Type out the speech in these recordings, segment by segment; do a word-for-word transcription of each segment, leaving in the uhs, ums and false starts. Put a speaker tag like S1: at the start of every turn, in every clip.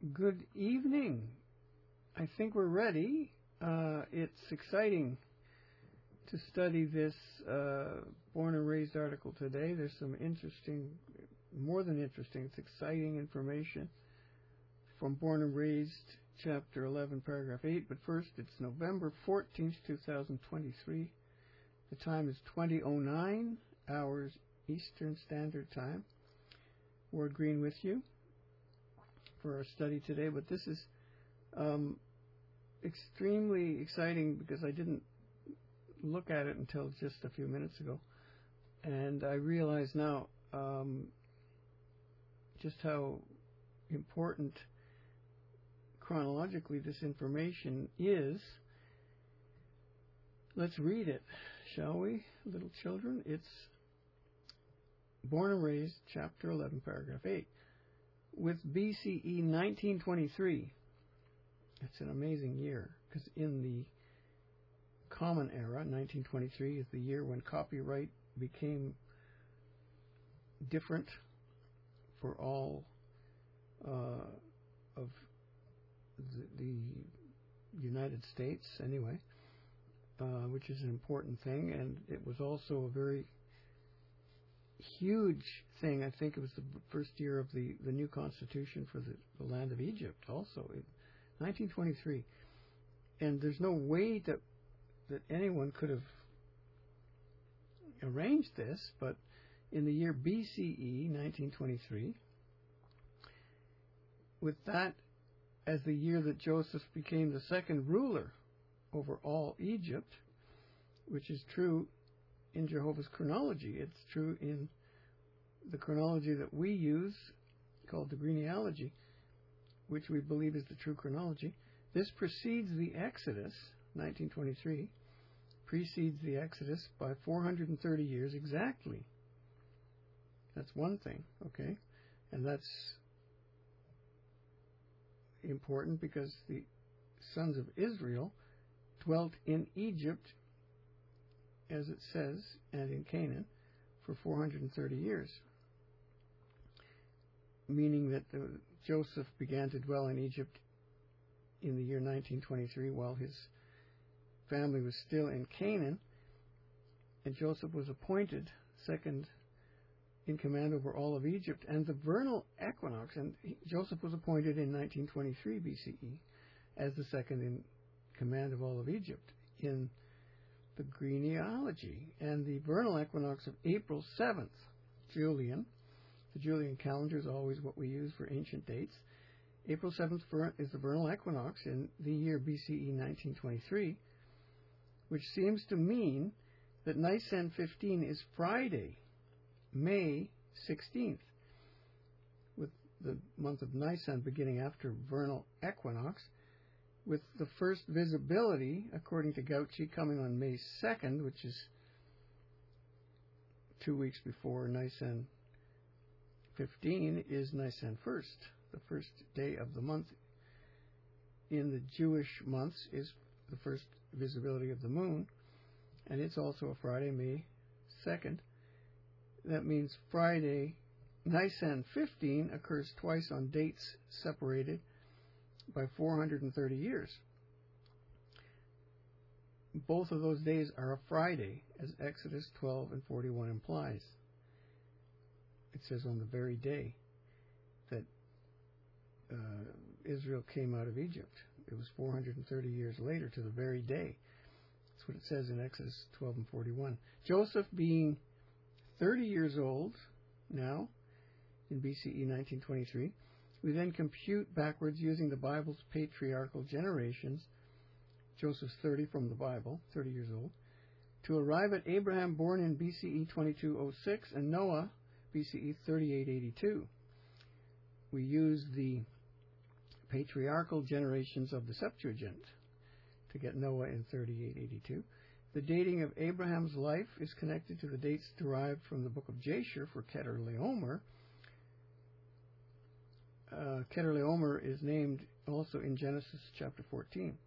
S1: Good evening. I think we're ready. Uh, it's exciting to study this uh, Born and Raised article today. There's some interesting, more than interesting, it's exciting information from Born and Raised, chapter eleven, paragraph eight. But first, it's November fourteenth, twenty twenty-three. The time is twenty oh nine hours Eastern Standard Time. Ward Green with you for our study today, but this is um, extremely exciting because I didn't look at it until just a few minutes ago, and I realize now um, just how important chronologically this information is. Let's read it, shall we, little children? It's Born and Raised, chapter eleven, paragraph eight. With B C E nineteen twenty-three, it's an amazing year, because in the Common Era, nineteen twenty-three is the year when copyright became different for all uh, of the, the United States, anyway, uh, which is an important thing, and it was also a very huge thing. I think it was the first year of the, the new constitution for the, the land of Egypt also, in nineteen twenty-three. And there's no way that that anyone could have arranged this, but in the year B C E, nineteen twenty-three, with that as the year that Joseph became the second ruler over all Egypt, which is true in Jehovah's chronology. It's true in the chronology that we use, called the genealogy, which we believe is the true chronology. This precedes the Exodus, nineteen twenty-three, precedes the Exodus by four hundred thirty years exactly. That's one thing, okay? And that's important because the sons of Israel dwelt in Egypt, as it says, and in Canaan for four hundred thirty years, meaning that the, Joseph began to dwell in Egypt in the year nineteen twenty-three while his family was still in Canaan, and Joseph was appointed second in command over all of Egypt. And the vernal equinox, and he, Joseph was appointed in nineteen twenty-three B C E as the second in command of all of Egypt in the genealogy. And the vernal equinox of April seventh, Julian, the Julian calendar is always what we use for ancient dates. April seventh is the vernal equinox in the year B C E nineteen twenty-three, which seems to mean that Nisan fifteen is Friday, May sixteenth, with the month of Nisan beginning after vernal equinox, with the first visibility, according to Gauchi, coming on May second, which is two weeks before Nisan fifteen, is Nisan first. The first day of the month in the Jewish months is the first visibility of the moon, and it's also a Friday, May second. That means Friday, Nisan fifteen, occurs twice on dates separated by four hundred thirty years. Both of those days are a Friday, as Exodus twelve and forty-one implies. It says on the very day that uh, Israel came out of Egypt. It was four hundred thirty years later to the very day. That's what it says in Exodus twelve and forty-one. Joseph being thirty years old now, in B C E nineteen twenty-three, we then compute backwards using the Bible's patriarchal generations. Joseph's thirty from the Bible, thirty years old, to arrive at Abraham, born in B C E twenty-two oh six, and Noah, B C E thirty-eight eighty-two. We use the patriarchal generations of the Septuagint to get Noah in thirty-eight eighty-two. The dating of Abraham's life is connected to the dates derived from the book of Jasher for Kedorlaomer. Uh, Kedorlaomer is named also in Genesis chapter fourteen.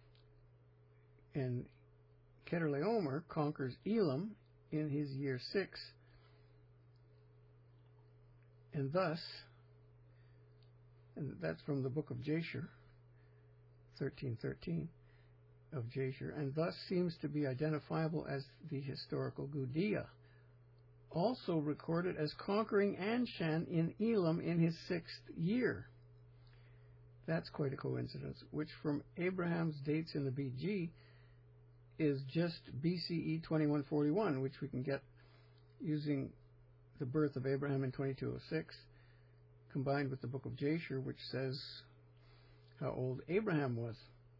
S1: And Kedorlaomer conquers Elam in his year six, and thus and and that's from the book of Jasher, thirteen thirteen of Jasher, and thus seems to be identifiable as the historical Gudea, also recorded as conquering Anshan in Elam in his sixth year. That's quite a coincidence, which from Abraham's dates in the B G is just B C E twenty-one forty-one, which we can get using the birth of Abraham in twenty-two oh six, combined with the book of Jasher, which says how old Abraham was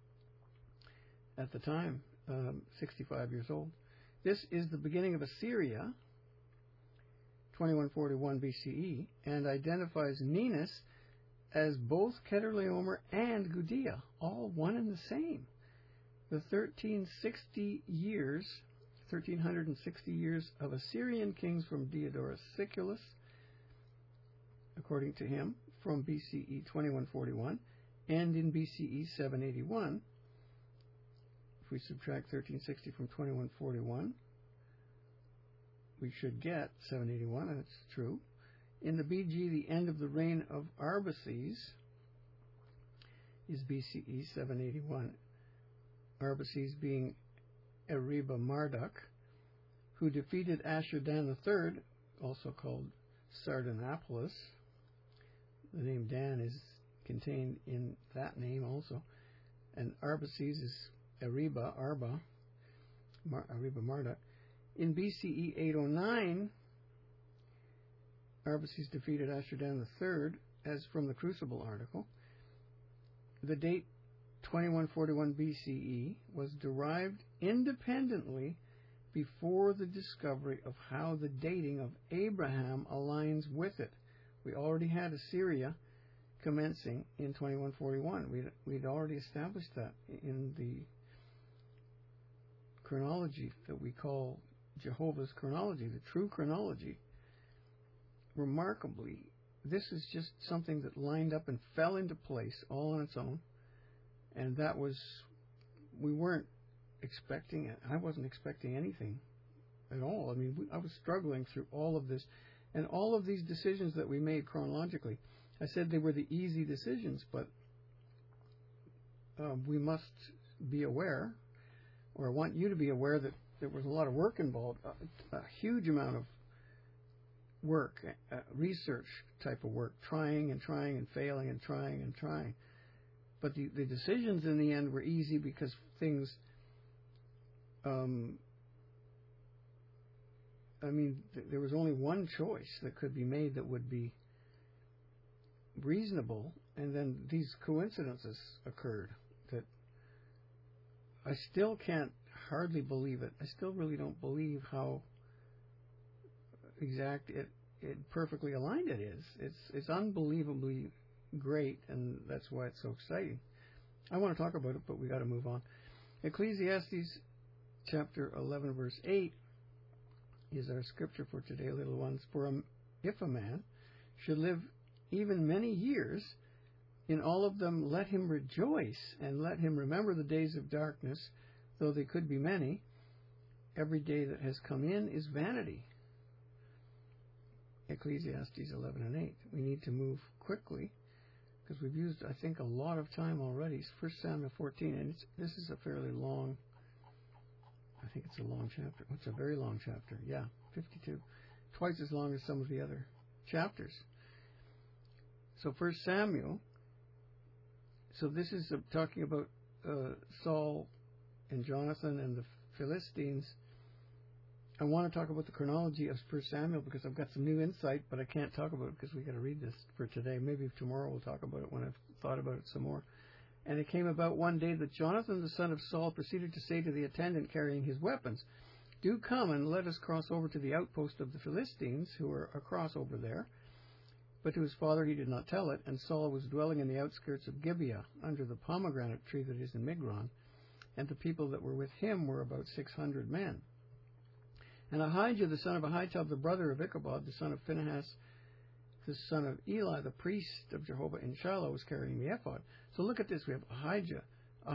S1: at the time, um, sixty-five years old. This is the beginning of Assyria, twenty-one forty-one B C E, and identifies Ninus as both Kedorlaomer and Gudea, all one and the same. The thirteen sixty years, thirteen sixty years of Assyrian kings from Diodorus Siculus, according to him, from B C E twenty-one forty-one, and in B C E seven eighty-one. If we subtract thirteen sixty from twenty-one forty-one, we should get seven eighty-one, and it's true. In the B G, the end of the reign of Arbaces is B C E seven eighty-one. Arbaces being Eriba Marduk, who defeated Ashur-dan the third, also called Sardanapalus. The name Dan is contained in that name also. And Arbaces is Eriba, Arba, Mar- Eriba Marduk. In B C E eight oh nine, Arbaces defeated Ashur-dan the third, as from the Crucible article. The date twenty-one forty-one B C E was derived independently before the discovery of how the dating of Abraham aligns with it. We already had Assyria commencing in twenty-one forty-one. We'd, we'd already established that in the chronology that we call Jehovah's chronology, the true chronology. Remarkably, this is just something that lined up and fell into place all on its own. And that was, we weren't expecting it. I wasn't expecting anything at all. I mean, we, I was struggling through all of this. And all of these decisions that we made chronologically, I said they were the easy decisions, but uh, we must be aware, or I want you to be aware, that there was a lot of work involved, a, a huge amount of work, uh, research type of work, trying and trying and failing and trying and trying. But the, the decisions in the end were easy because things, um, I mean, th- there was only one choice that could be made that would be reasonable, and then these coincidences occurred that I still can't hardly believe it. I still really don't believe how exact it, it perfectly aligned it is. It's it's unbelievably great, and that's why it's so exciting. I want to talk about it, but we got to move on. Ecclesiastes chapter eleven, verse eight is our scripture for today, little ones. For a, if a man should live even many years, in all of them let him rejoice, and let him remember the days of darkness, though they could be many. Every day that has come in is vanity. Ecclesiastes eleven and eight. We need to move quickly because we've used, I think, a lot of time already. It's First Samuel fourteen, and it's, this is a fairly long, I think it's a long chapter. It's a very long chapter. Yeah, fifty-two. Twice as long as some of the other chapters. So First Samuel, so this is uh, talking about uh, Saul and Jonathan and the Philistines. I want to talk about the chronology of First Samuel because I've got some new insight, but I can't talk about it because we got to read this for today. Maybe tomorrow we'll talk about it when I've thought about it some more. And it came about one day that Jonathan the son of Saul proceeded to say to the attendant carrying his weapons, "Do come and let us cross over to the outpost of the Philistines who are across over there." But to his father he did not tell it, and Saul was dwelling in the outskirts of Gibeah under the pomegranate tree that is in Migron, and the people that were with him were about six hundred men. And Ahijah, the son of Ahitub, the brother of Ichabod, the son of Phinehas, the son of Eli, the priest of Jehovah in Shiloh, was carrying the ephod. So look at this. We have Ahijah,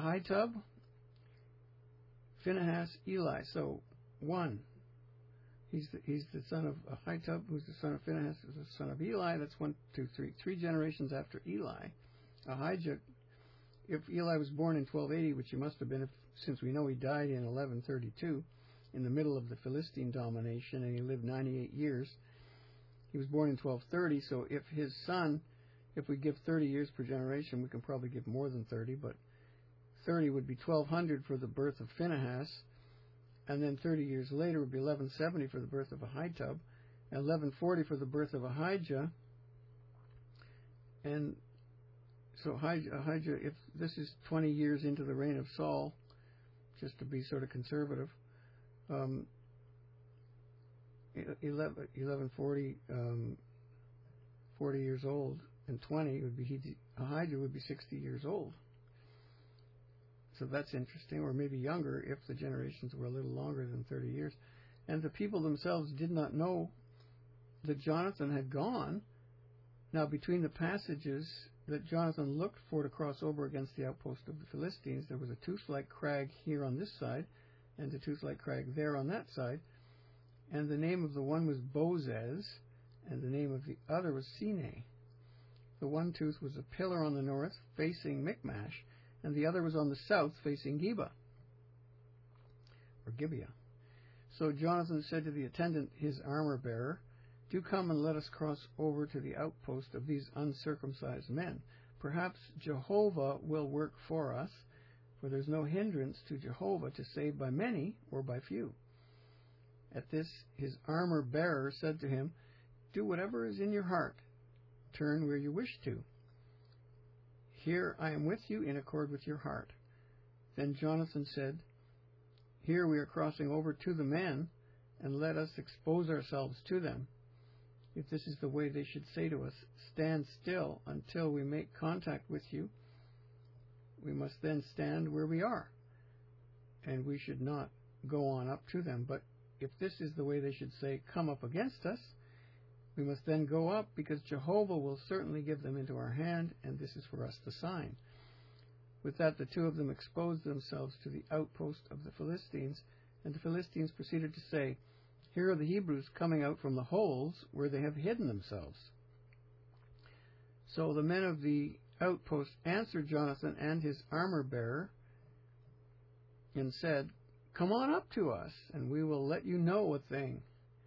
S1: Ahitub, Phinehas, Eli. So one. He's the, he's the son of Ahitub, who's the son of Phinehas, who's the son of Eli. That's one, two, three, three generations after Eli. Ahijah, if Eli was born in twelve eighty, which he must have been, if, since we know he died in eleven thirty-two, in the middle of the Philistine domination, and he lived ninety-eight years. He was born in twelve thirty, so if his son, if we give thirty years per generation, we can probably give more than thirty, but thirty would be twelve hundred for the birth of Phinehas, and then thirty years later would be eleven seventy for the birth of Ahitub, and eleven forty for the birth of Ahijah. And so Ahijah, if this is twenty years into the reign of Saul, just to be sort of conservative, um, eleven forty, um, forty years old, and twenty would be, Ahijah would be sixty years old. So that's interesting, or maybe younger if the generations were a little longer than thirty years. And the people themselves did not know that Jonathan had gone. Now, between the passages that Jonathan looked for to cross over against the outpost of the Philistines, there was a tooth-like crag here on this side, and a tooth-like crag there on that side. And the name of the one was Bozez, and the name of the other was Sine. The one tooth was a pillar on the north, facing Michmash, and the other was on the south, facing Geba, or Gibeah. So Jonathan said to the attendant, his armor-bearer, "Do come and let us cross over to the outpost of these uncircumcised men. Perhaps Jehovah will work for us, for there's no hindrance to Jehovah to save by many or by few." At this, his armor-bearer said to him, "Do whatever is in your heart. Turn where you wish to. Here I am with you in accord with your heart." Then Jonathan said, "Here we are crossing over to the men, and let us expose ourselves to them. If this is the way they should say to us, 'Stand still until we make contact with you,' we must then stand where we are, and we should not go on up to them. But if this is the way they should say, 'Come up against us,' we must then go up, because Jehovah will certainly give them into our hand, and this is for us the sign." With that, the two of them exposed themselves to the outpost of the Philistines, and the Philistines proceeded to say, "Here are the Hebrews coming out from the holes where they have hidden themselves." So the men of the outpost answered Jonathan and his armor-bearer and said, "Come on up to us, and we will let you know a thing."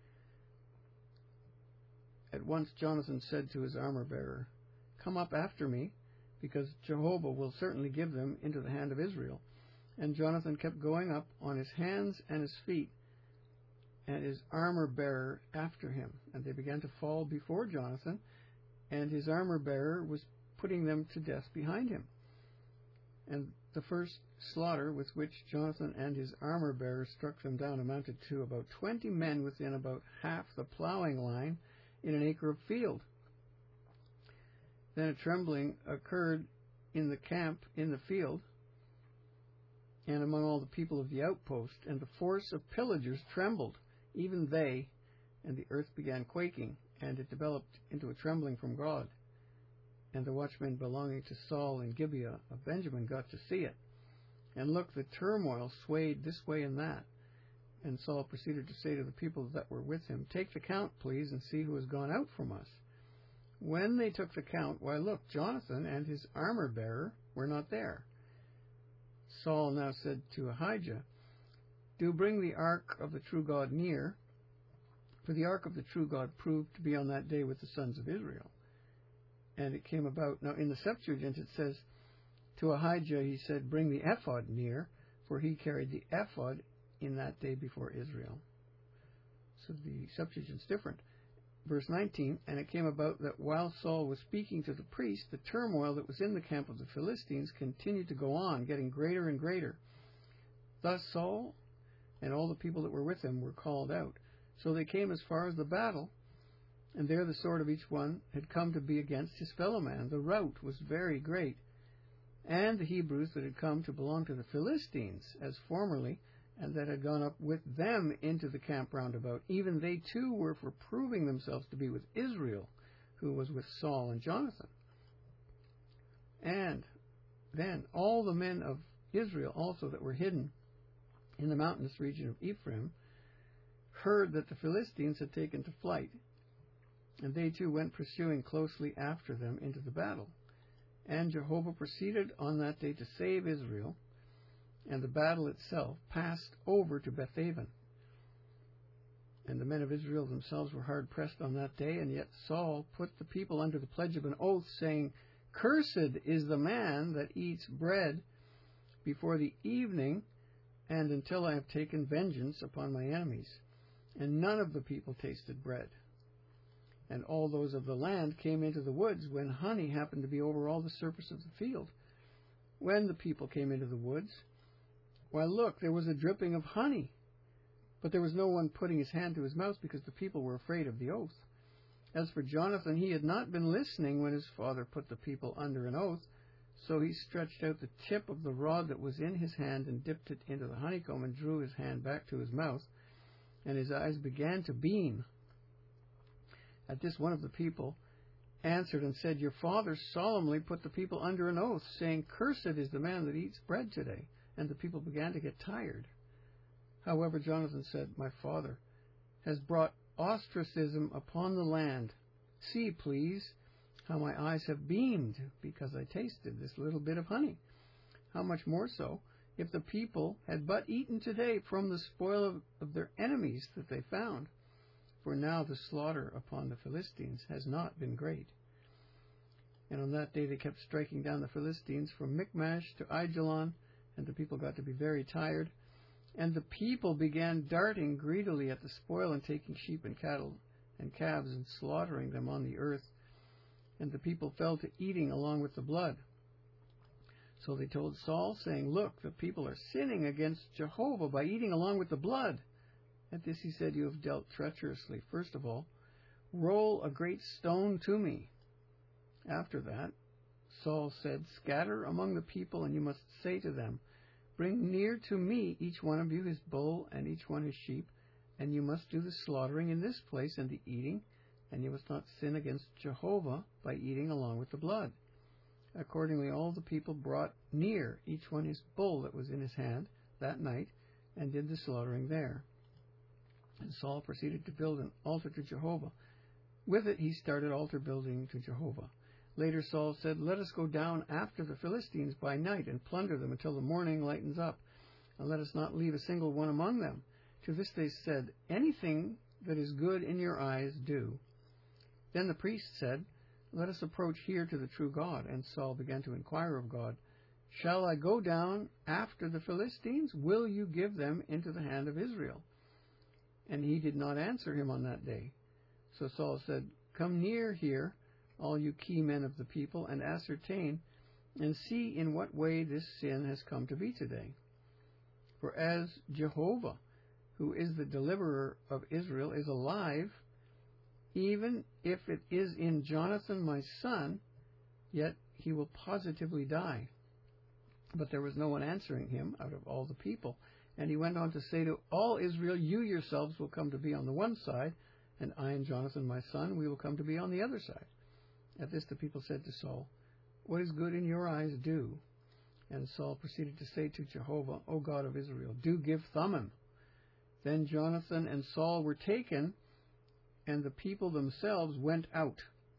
S1: At once Jonathan said to his armor-bearer, "Come up after me, because Jehovah will certainly give them into the hand of Israel." And Jonathan kept going up on his hands and his feet, and his armor-bearer after him. And they began to fall before Jonathan, and his armor-bearer was putting them to death behind him. And the first slaughter with which Jonathan and his armor-bearer struck them down amounted to about twenty men within about half the plowing line in an acre of field. Then a trembling occurred in the camp in the field, and among all the people of the outpost, and the force of pillagers trembled, even they, and the earth began quaking, and it developed into a trembling from God. And the watchmen belonging to Saul in Gibeah of Benjamin got to see it. And look, the turmoil swayed this way and that. And Saul proceeded to say to the people that were with him, "Take the count, please, and see who has gone out from us." When they took the count, why, look, Jonathan and his armor-bearer were not there. Saul now said to Ahijah, "Do bring the ark of the true God near," for the ark of the true God proved to be on that day with the sons of Israel. And it came about, now in the Septuagint it says, to Ahijah he said, "Bring the ephod near," for he carried the ephod in that day before Israel. So the Septuagint's different. Verse nineteen, "And it came about that while Saul was speaking to the priest, the turmoil that was in the camp of the Philistines continued to go on, getting greater and greater. Thus Saul and all the people that were with him were called out. So they came as far as the battle, and there the sword of each one had come to be against his fellow man. The rout was very great. And the Hebrews that had come to belong to the Philistines, as formerly, and that had gone up with them into the camp round about, even they too were for proving themselves to be with Israel, who was with Saul and Jonathan. And then all the men of Israel also that were hidden in the mountainous region of Ephraim heard that the Philistines had taken to flight, and they too went pursuing closely after them into the battle. And Jehovah proceeded on that day to save Israel, and the battle itself passed over to Bethaven. And the men of Israel themselves were hard pressed on that day, and yet Saul put the people under the pledge of an oath, saying, Cursed is the man that eats bread before the evening, and until I have taken vengeance upon my enemies. And none of the people tasted bread. And all those of the land came into the woods when honey happened to be over all the surface of the field. When the people came into the woods, why, look, there was a dripping of honey. But there was no one putting his hand to his mouth, because the people were afraid of the oath. As for Jonathan, he had not been listening when his father put the people under an oath, so he stretched out the tip of the rod that was in his hand and dipped it into the honeycomb and drew his hand back to his mouth, and his eyes began to beam. At this, one of the people answered and said, Your father solemnly put the people under an oath, saying, Cursed is the man that eats bread today. And the people began to get tired. However, Jonathan said, My father has brought ostracism upon the land. See, please, how my eyes have beamed, because I tasted this little bit of honey. How much more so, if the people had but eaten today from the spoil of, of their enemies that they found. For now the slaughter upon the Philistines has not been great. And on that day they kept striking down the Philistines from Michmash to Aijalon, and the people got to be very tired. And the people began darting greedily at the spoil and taking sheep and cattle and calves and slaughtering them on the earth. And the people fell to eating along with the blood. So they told Saul, saying, Look, the people are sinning against Jehovah by eating along with the blood. At this he said, You have dealt treacherously. First of all, roll a great stone to me. After that, Saul said, Scatter among the people, and you must say to them, Bring near to me each one of you his bull and each one his sheep, and you must do the slaughtering in this place and the eating, and you must not sin against Jehovah by eating along with the blood. Accordingly, all the people brought near each one his bull that was in his hand that night, and did the slaughtering there. And Saul proceeded to build an altar to Jehovah. With it he started altar building to Jehovah. Later Saul said, Let us go down after the Philistines by night and plunder them until the morning lightens up, and let us not leave a single one among them. To this they said, Anything that is good in your eyes, do. Then the priest said, Let us approach here to the true God. And Saul began to inquire of God, Shall I go down after the Philistines? Will you give them into the hand of Israel? And he did not answer him on that day. So Saul said, Come near here, all you key men of the people, and ascertain, and see in what way this sin has come to be today. For as Jehovah, who is the deliverer of Israel, is alive, even if it is in Jonathan my son, yet he will positively die. But there was no one answering him out of all the people. And he went on to say to all Israel, You yourselves will come to be on the one side, and I and Jonathan my son, we will come to be on the other side. At this the people said to Saul, What is good in your eyes, do. And Saul proceeded to say to Jehovah, O God of Israel, do give Thummim. Then Jonathan and Saul were taken, and the people themselves went out.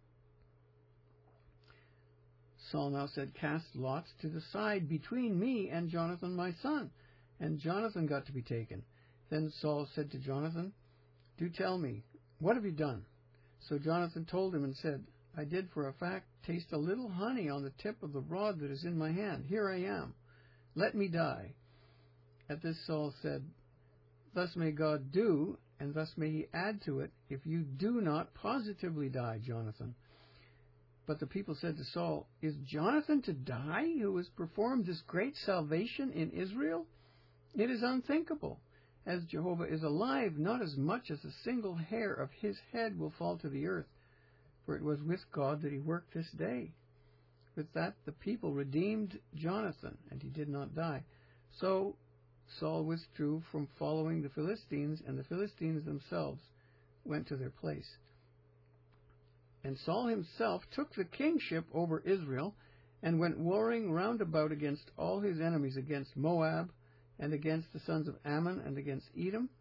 S1: Saul now said, Cast lots to the side between me and Jonathan my son. And Jonathan got to be taken. Then Saul said to Jonathan, Do tell me, what have you done? So Jonathan told him and said, I did for a fact taste a little honey on the tip of the rod that is in my hand. Here I am. Let me die. At this Saul said, Thus may God do, and thus may he add to it, if you do not positively die, Jonathan. But the people said to Saul, Is Jonathan to die, who has performed this great salvation in Israel? It is unthinkable. As Jehovah is alive, not as much as a single hair of his head will fall to the earth, for it was with God that he worked this day. With that the people redeemed Jonathan, and he did not die. So Saul withdrew from following the Philistines, and the Philistines themselves went to their place. And Saul himself took the kingship over Israel, and went warring round about against all his enemies, against Moab, and against the sons of Ammon, and against Edom,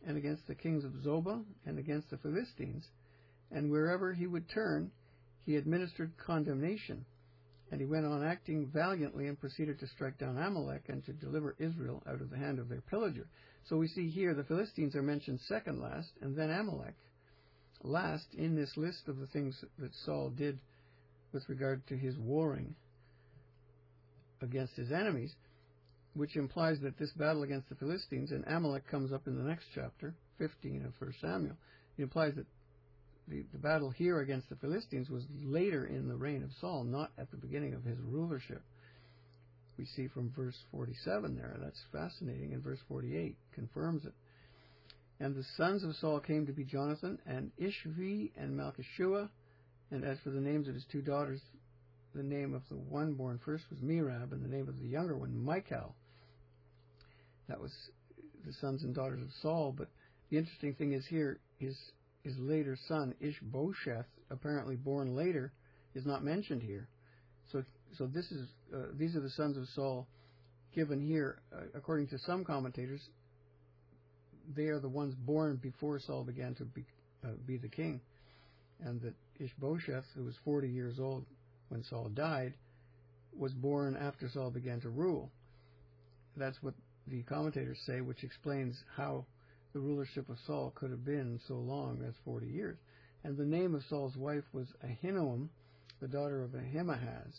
S1: and against the kings of Zobah, and against the Philistines. And wherever he would turn, he administered condemnation. And he went on acting valiantly and proceeded to strike down Amalek and to deliver Israel out of the hand of their pillager. So we see here the Philistines are mentioned second last, and then Amalek last in this list of the things that Saul did with regard to his warring against his enemies, which implies that this battle against the Philistines, and Amalek comes up in the next chapter, fifteen of First Samuel, it implies that the, the battle here against the Philistines was later in the reign of Saul, not at the beginning of his rulership. We see from verse forty-seven there. That's fascinating. And verse forty-eight confirms it. And the sons of Saul came to be Jonathan and Ishvi and Malchishua. And as for the names of his two daughters, the name of the one born first was Merab, and the name of the younger one, Michal. That was the sons and daughters of Saul. But the interesting thing is here, his, his later son, Ishbosheth, apparently born later, is not mentioned here. So, so this is uh, these are the sons of Saul given here. Uh, according to some commentators, they are the ones born before Saul began to be, uh, be the king, and that Ishbosheth, who was forty years old when Saul died, was born after Saul began to rule. That's what the commentators say, which explains how the rulership of Saul could have been so long as forty years. And the name of Saul's wife was Ahinoam, the daughter of Ahimaaz,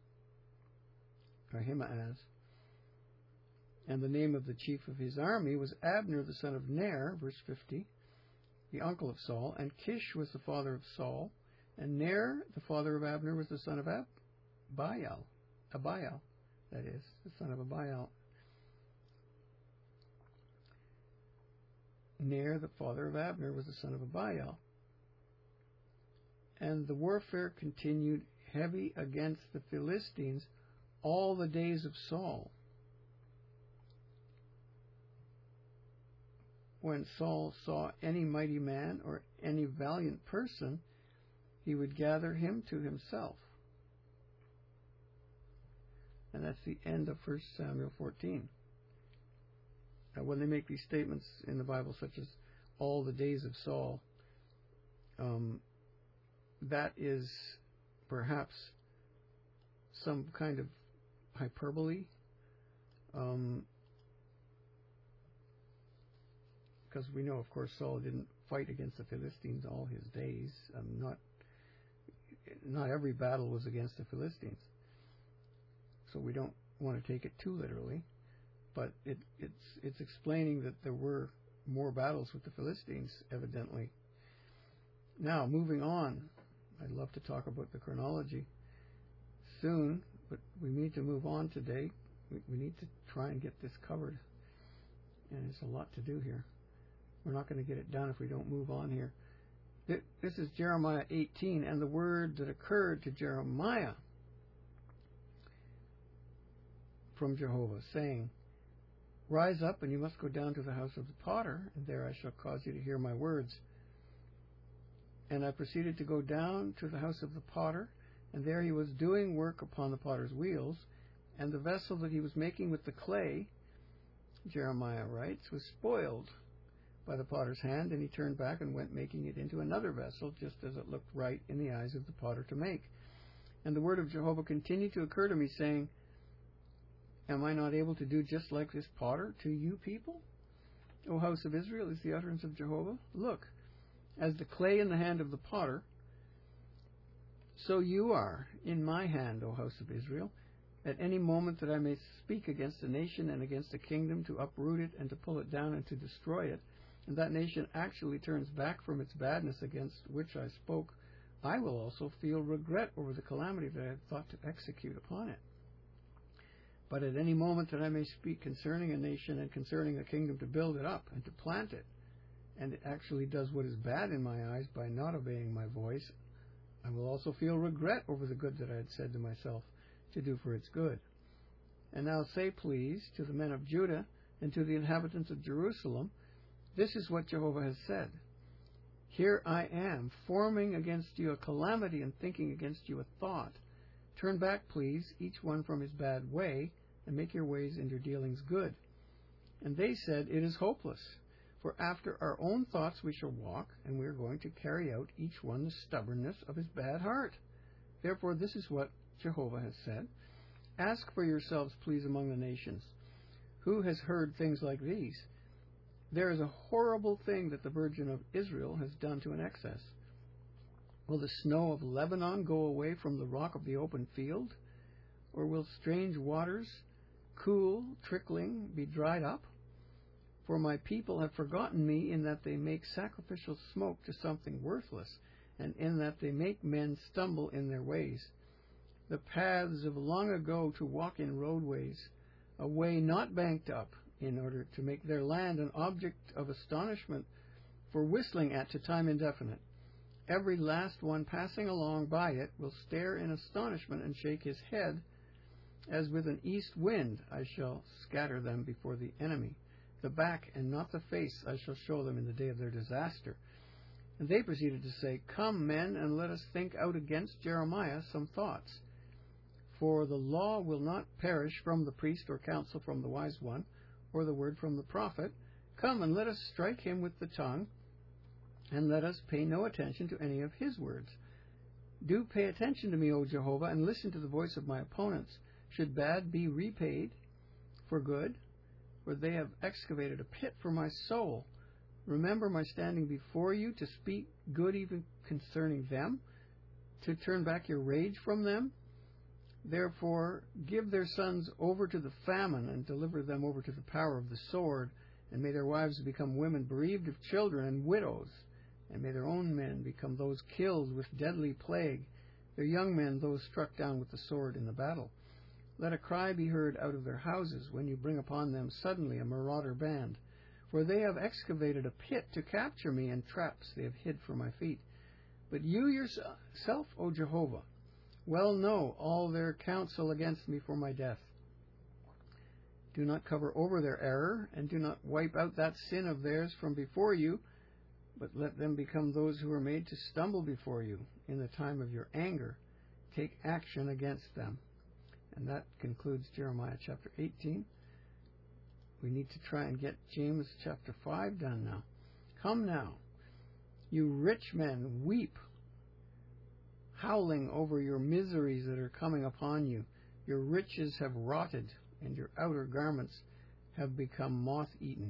S1: or Ahimaaz. And the name of the chief of his army was Abner, the son of Ner, verse fifty, the uncle of Saul. And Kish was the father of Saul. And Ner, the father of Abner, was the son of Ab- Abiel. Abiel, that is, the son of Abiel. Ner, the father of Abner, was the son of Abiel. And the warfare continued heavy against the Philistines all the days of Saul. When Saul saw any mighty man or any valiant person, he would gather him to himself. And that's the end of First Samuel fourteen. Now, when they make these statements in the Bible, such as all the days of Saul, um, that is perhaps some kind of hyperbole, um, because we know, of course, Saul didn't fight against the Philistines all his days. Um, not not every battle was against the Philistines, so we don't want to take it too literally. But it, it's it's explaining that there were more battles with the Philistines, evidently. Now, moving on, I'd love to talk about the chronology soon, but we need to move on today. We, we need to try and get this covered, and there's a lot to do here. We're not going to get it done if we don't move on here. This is Jeremiah eighteen, and the word that occurred to Jeremiah from Jehovah, saying, Rise up, and you must go down to the house of the potter, and there I shall cause you to hear my words. And I proceeded to go down to the house of the potter, and there he was doing work upon the potter's wheels, and the vessel that he was making with the clay, Jeremiah writes, was spoiled by the potter's hand, and he turned back and went making it into another vessel, just as it looked right in the eyes of the potter to make. And the word of Jehovah continued to occur to me, saying, Am I not able to do just like this potter to you people? O house of Israel, is the utterance of Jehovah. Look, as the clay in the hand of the potter, so you are in my hand, O house of Israel, at any moment that I may speak against a nation and against a kingdom, to uproot it and to pull it down and to destroy it, and that nation actually turns back from its badness against which I spoke, I will also feel regret over the calamity that I had thought to execute upon it. But at any moment that I may speak concerning a nation and concerning a kingdom to build it up and to plant it, and it actually does what is bad in my eyes by not obeying my voice, I will also feel regret over the good that I had said to myself to do for its good. And now say, please, to the men of Judah and to the inhabitants of Jerusalem, this is what Jehovah has said. Here I am, forming against you a calamity and thinking against you a thought. Turn back, please, each one from his bad way, and make your ways and your dealings good. And they said, It is hopeless, For after our own thoughts we shall walk, and we are going to carry out each one the stubbornness of his bad heart. Therefore this is what Jehovah has said. Ask for yourselves, please, among the nations. Who has heard things like these? There is a horrible thing that the Virgin of Israel has done to an excess. Will the snow of Lebanon go away from the rock of the open field? Or will strange waters, cool, trickling, be dried up? For my people have forgotten me in that they make sacrificial smoke to something worthless, and in that they make men stumble in their ways. The paths of long ago to walk in roadways, a way not banked up, in order to make their land an object of astonishment for whistling at to time indefinite. Every last one passing along by it will stare in astonishment and shake his head, as with an east wind I shall scatter them before the enemy. The back and not the face I shall show them in the day of their disaster. And they proceeded to say, Come, men, and let us think out against Jeremiah some thoughts. For the law will not perish from the priest, or counsel from the wise one, or the word from the prophet. Come, and let us strike him with the tongue, and let us pay no attention to any of his words. Do pay attention to me, O Jehovah, and listen to the voice of my opponents. Should bad be repaid for good? For they have excavated a pit for my soul. Remember my standing before you, to speak good even concerning them, to turn back your rage from them. Therefore give their sons over to the famine, and deliver them over to the power of the sword, and may their wives become women bereaved of children and widows, and may their own men become those killed with deadly plague, their young men those struck down with the sword in the battle. Let a cry be heard out of their houses when you bring upon them suddenly a marauder band. For they have excavated a pit to capture me, and traps they have hid for my feet. But you yourself, O Jehovah, well know all their counsel against me for my death. Do not cover over their error, and do not wipe out that sin of theirs from before you, but let them become those who are made to stumble before you. In the time of your anger, take action against them. And that concludes Jeremiah chapter eighteen. We need to try and get James chapter five done now. Come now, you rich men, weep, howling over your miseries that are coming upon you. Your riches have rotted, and your outer garments have become moth-eaten.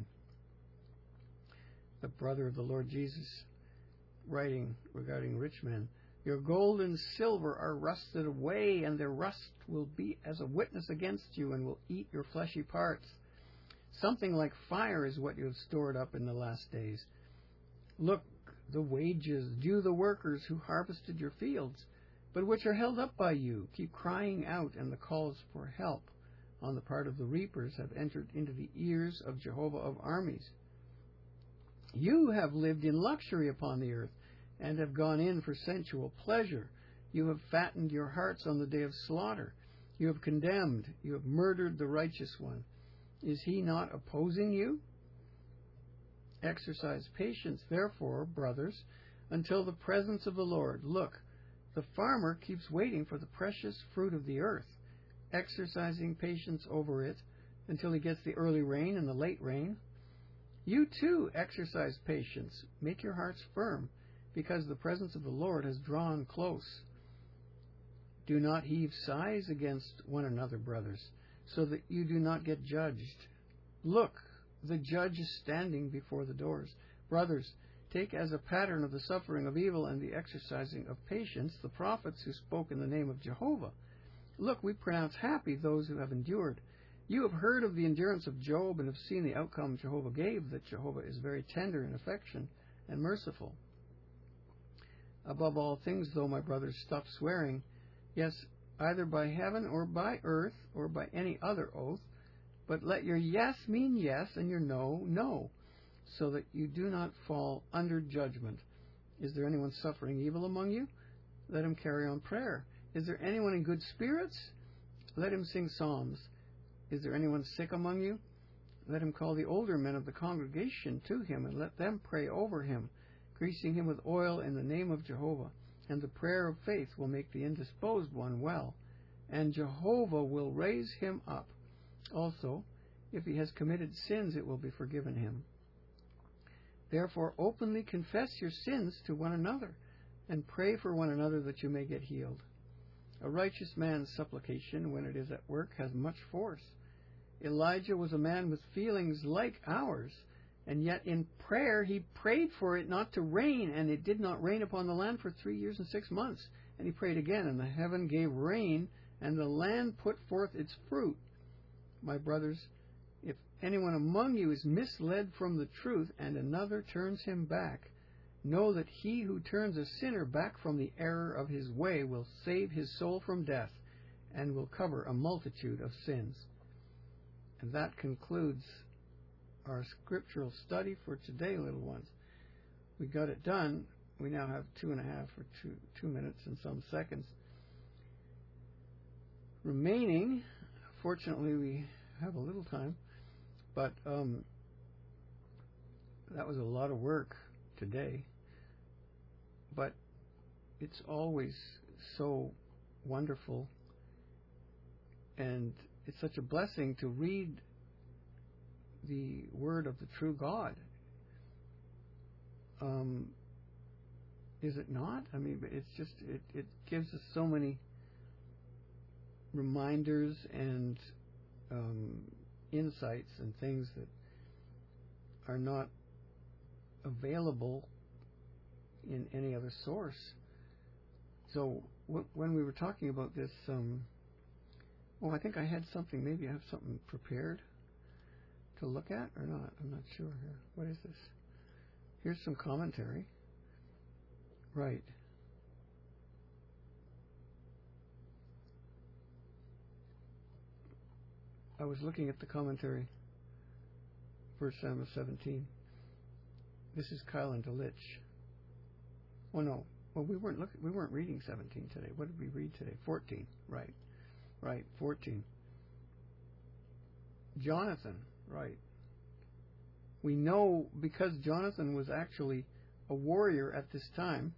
S1: The brother of the Lord Jesus, writing regarding rich men, Your gold and silver are rusted away, and their rust will be as a witness against you, and will eat your fleshy parts. Something like fire is what you have stored up in the last days. Look, the wages due the workers who harvested your fields, but which are held up by you, keep crying out, and the calls for help on the part of the reapers have entered into the ears of Jehovah of armies. You have lived in luxury upon the earth, and have gone in for sensual pleasure. You have fattened your hearts on the day of slaughter. You have condemned, you have murdered the righteous one. Is he not opposing you? Exercise patience, therefore, brothers, until the presence of the Lord. Look, the farmer keeps waiting for the precious fruit of the earth, exercising patience over it until he gets the early rain and the late rain. You too exercise patience. Make your hearts firm, because the presence of the Lord has drawn close. Do not heave sighs against one another, brothers, so that you do not get judged. Look, the judge is standing before the doors. Brothers, take as a pattern of the suffering of evil and the exercising of patience the prophets who spoke in the name of Jehovah. Look, we pronounce happy those who have endured. You have heard of the endurance of Job and have seen the outcome Jehovah gave, that Jehovah is very tender in affection and merciful. Above all things, though, my brothers, stop swearing, yes, either by heaven or by earth or by any other oath, but let your yes mean yes and your no, no, so that you do not fall under judgment. Is there anyone suffering evil among you? Let him carry on prayer. Is there anyone in good spirits? Let him sing psalms. Is there anyone sick among you? Let him call the older men of the congregation to him, and let them pray over him, greasing him with oil in the name of Jehovah. And the prayer of faith will make the indisposed one well, and Jehovah will raise him up. Also, if he has committed sins, it will be forgiven him. Therefore, openly confess your sins to one another, and pray for one another that you may get healed. A righteous man's supplication, when it is at work, has much force. Elijah was a man with feelings like ours, and yet in prayer he prayed for it not to rain, and it did not rain upon the land for three years and six months. And he prayed again, and the heaven gave rain, and the land put forth its fruit. My brothers, if anyone among you is misled from the truth, and another turns him back, know that he who turns a sinner back from the error of his way will save his soul from death, and will cover a multitude of sins. And that concludes our scriptural study for today, little ones. We got it done. We now have two and a half or two, two minutes and some seconds remaining. Fortunately, we have a little time, but um, that was a lot of work today. But it's always so wonderful, and it's such a blessing to read the word of the true God. Um, is it not? I mean, it's just, it, it gives us so many reminders and um, insights and things that are not available in any other source. So w- when we were talking about this, um, well, I think I had something, maybe I have something prepared to look at or not. I'm not sure here. What is this? Here's some commentary. Right. I was looking at the commentary, First Samuel seventeen. This is Kylan Delich. Oh no. Well, we weren't looking. We weren't reading seventeen today. What did we read today? fourteen. Right. Right. fourteen. Jonathan. Right. We know because Jonathan was actually a warrior at this time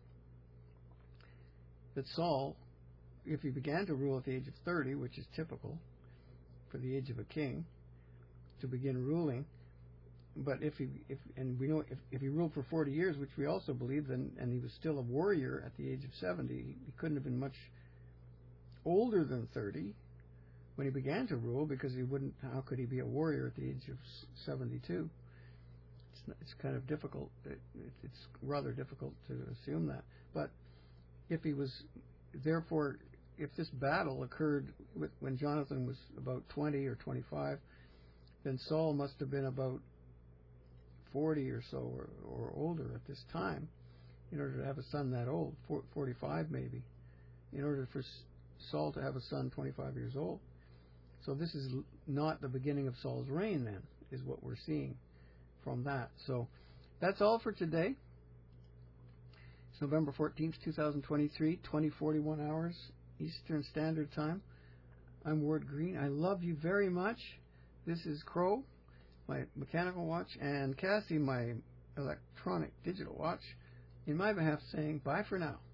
S1: that Saul, if he began to rule at the age of thirty, which is typical for the age of a king to begin ruling, but if he, if and we know if, if he ruled for forty years, which we also believe, then and he was still a warrior at the age of seventy, he couldn't have been much older than thirty when he began to rule, because he wouldn't. How could he be a warrior at the age of seventy-two? It's it's kind of difficult. It, it, it's rather difficult to assume that. But if he was, therefore, if this battle occurred with, when Jonathan was about twenty or twenty-five, then Saul must have been about forty or so, or, or older at this time, in order to have a son that old, forty-five maybe, in order for Saul to have a son twenty-five years old. So this is not the beginning of Saul's reign, then, is what we're seeing from that. So that's all for today. It's November fourteenth, twenty twenty-three, twenty forty-one hours Eastern Standard Time. I'm Ward Green. I love you very much. This is Crow, my mechanical watch, and Cassie, my electronic digital watch, in my behalf saying bye for now.